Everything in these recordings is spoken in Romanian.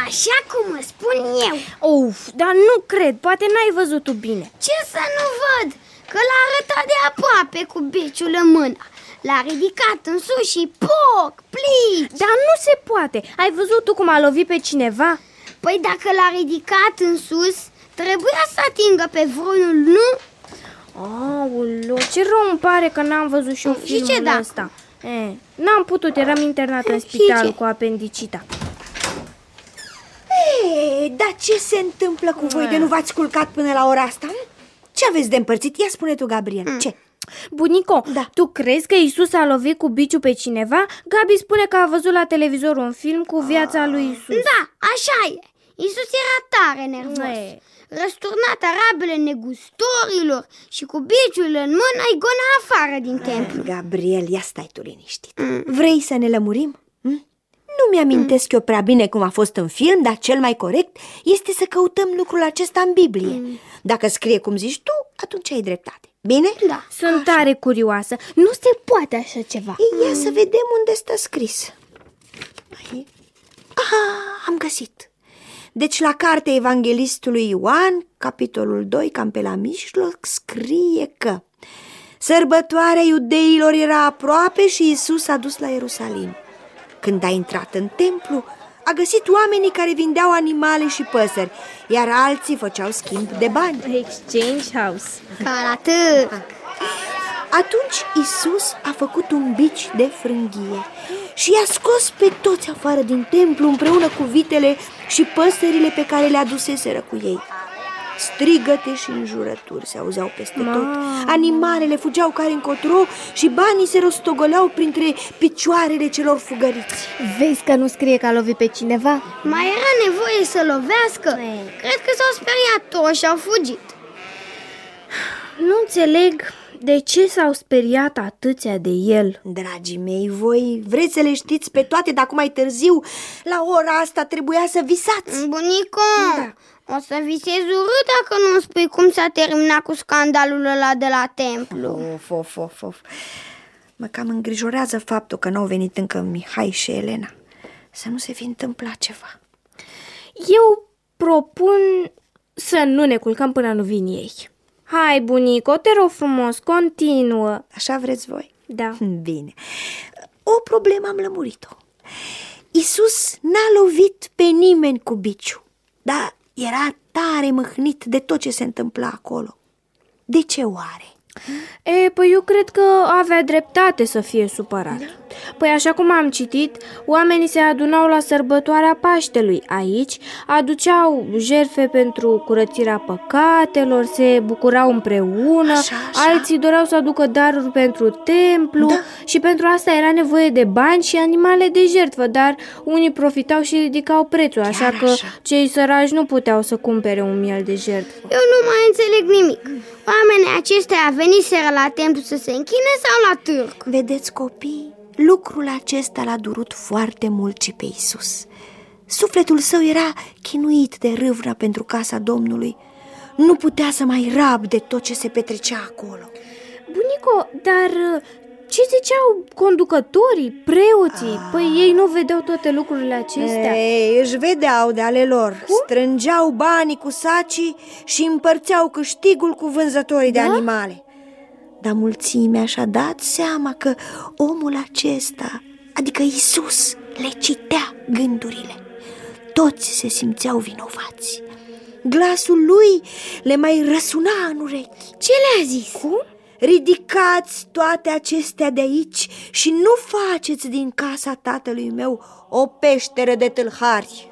așa cum îmi spun eu. Dar nu cred, poate n-ai văzut-o bine. Ce să nu văd? Că l-a arătat de aproape cu beciul în mână. L-a ridicat în sus și poc, plici. Dar nu se poate. Ai văzut tu cum a lovit pe cineva? Păi dacă l-a ridicat în sus, trebuia să atingă pe vreunul, nu? Aoleu, ce rău îmi pare că n-am văzut și eu filmul ăsta. N-am putut, eram internat în spital cu apendicita. Dar ce se întâmplă cu voi de nu v-ați culcat până la ora asta? Ce aveți de împărțit? Ia spune tu, Gabriel, ce? Bunico, tu crezi că Iisus a lovit cu biciu pe cineva? Gabi spune că a văzut la televizor un film cu viața lui Iisus. Da, așa e. Iisus era tare nervos. Răsturnat arabele negustorilor și cu biciul în mână îi gona afară din templu. Gabriel, ia stai tu liniștit. Vrei să ne lămurim? Nu mi-amintesc eu prea bine cum a fost în film, dar cel mai corect este să căutăm lucrul acesta în Biblie. Dacă scrie cum zici tu, atunci ai dreptate. Bine? Da. Sunt tare curioasă. Nu se poate așa ceva. Ia să vedem unde stă scris. Am găsit. Deci la cartea Evanghelistului Ioan, capitolul 2, cam pe la mijloc, scrie că sărbătoarea iudeilor era aproape și Iisus a dus la Ierusalim. Când a intrat în templu, a găsit oamenii care vindeau animale și păsări, iar alții făceau schimb de bani. Exchange house. Ca la târg. Atunci Iisus a făcut un bici de frânghie și i-a scos pe toți afară din templu împreună cu vitele și păsările pe care le aduseseră cu ei. Strigăte și înjurături se auzeau peste tot. Animalele fugeau care încotro și banii se rostogoleau printre picioarele celor fugăriți. Vezi că nu scrie că a lovit pe cineva? Mai era nevoie să lovească? Cred că s-au speriat toți și au fugit. Nu înțeleg de ce s-au speriat atâția de el. Dragii mei, voi vreți să le știți pe toate, dar acum mai târziu, la ora asta trebuia să visați. Bunico, o să visezi urât dacă nu spui cum s-a terminat cu scandalul ăla de la templu. Of. Mă cam îngrijorează faptul că n-au venit încă Mihai și Elena. Să nu se fi întâmplat ceva. Eu propun să nu ne culcăm până nu vin ei. Hai, bunico, te rog frumos, continuă. Așa vreți voi? Da. Bine. O problemă am lămurit-o. Iisus n-a lovit pe nimeni cu biciu, dar era tare mâhnit de tot ce se întâmpla acolo. De ce oare? Păi eu cred că avea dreptate să fie supărat. Păi așa cum am citit, oamenii se adunau la sărbătoarea Paștelui. Aici aduceau jertfe pentru curățirea păcatelor, se bucurau împreună, alții doreau să aducă daruri pentru templu și pentru asta era nevoie de bani și animale de jertfă, dar unii profitau și ridicau prețul, așa că cei săraci nu puteau să cumpere un miel de jertfă. Eu nu mai înțeleg nimic. Oamenii aceștia veniseră la templu să se închine sau la târg? Vedeți, copii, lucrul acesta l-a durut foarte mult și pe Iisus. Sufletul său era chinuit de râvna pentru casa Domnului. Nu putea să mai rabde tot ce se petrecea acolo. Bunico, dar ce ziceau conducătorii, preoții? Păi ei nu vedeau toate lucrurile acestea? Își vedeau de ale lor. Strângeau banii cu sacii și împărțeau câștigul cu vânzătorii de animale. Dar mulțimea și-a dat seama că omul acesta, adică Iisus, le citea gândurile. Toți se simțeau vinovați. Glasul lui le mai răsuna în urechi. Ce le-a zis? Cum? Ridicați toate acestea de aici și nu faceți din casa tatălui meu o peșteră de tâlhari.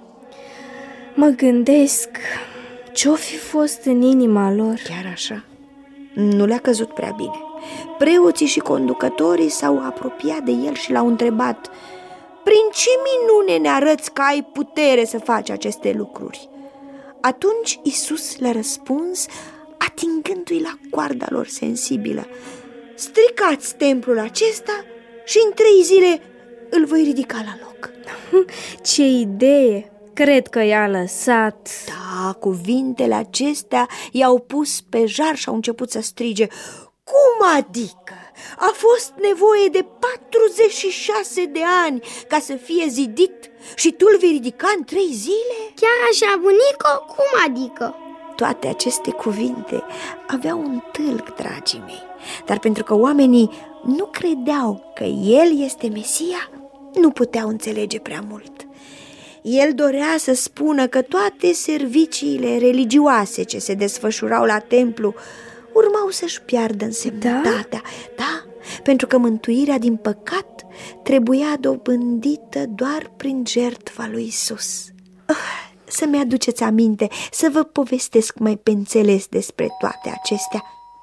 Mă gândesc ce-o fi fost în inima lor. Chiar așa? Nu le-a căzut prea bine. Preoții și conducătorii s-au apropiat de el și l-au întrebat: prin ce minune ne arăți că ai putere să faci aceste lucruri? Atunci Iisus le-a răspuns, atingându-i la coarda lor sensibilă: stricați templul acesta și în 3 zile îl voi ridica la loc. Ce idee! Cred că i-a lăsat. Da, cuvintele acestea i-au pus pe jar și au început să strige: cum adică? A fost nevoie de 46 de ani ca să fie zidit Și tu îl vei ridica în 3 zile? Chiar așa, bunico? Cum adică? Toate aceste cuvinte aveau un tâlc, dragii mei. Dar pentru că oamenii nu credeau că el este Mesia, nu puteau înțelege prea mult. El dorea să spună că toate serviciile religioase ce se desfășurau la templu urmau să-și piardă însemnătatea. Da, pentru că mântuirea din păcat trebuia dobândită doar prin jertfa lui Isus. Să-mi aduceți aminte, să vă povestesc mai pe înțeles despre toate acestea.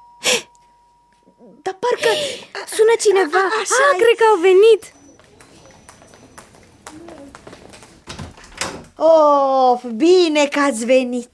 Dar parcă... Sună cineva! Cred că au venit! Of, bine că ați venit!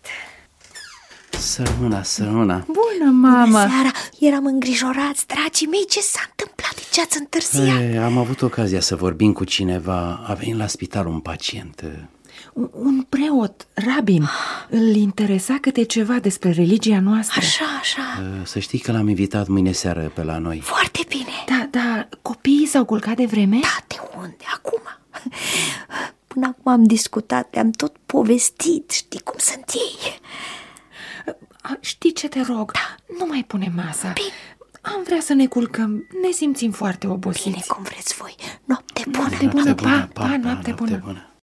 Sărmâna. Bună, mamă! Bună seara! Eram îngrijorați, dragii mei, ce s-a întâmplat? De ce ați întârziat? Am avut ocazia să vorbim cu cineva. A venit la spital un pacient. Un preot, rabin. Îl interesa câte ceva despre religia noastră. Așa. Să știi că l-am invitat mâine seară pe la noi. Foarte bine. Da, copiii s-au culcat de vreme? Da, de unde? Acum? Până acum am discutat, le-am tot povestit, știi cum sunt ei. Știi ce te rog? Da. Nu mai pune masa. Bine. Am vrea să ne culcăm, ne simțim foarte obosiți. Bine, cum vreți voi. Noapte bună. Noapte bună, pa, noapte bună.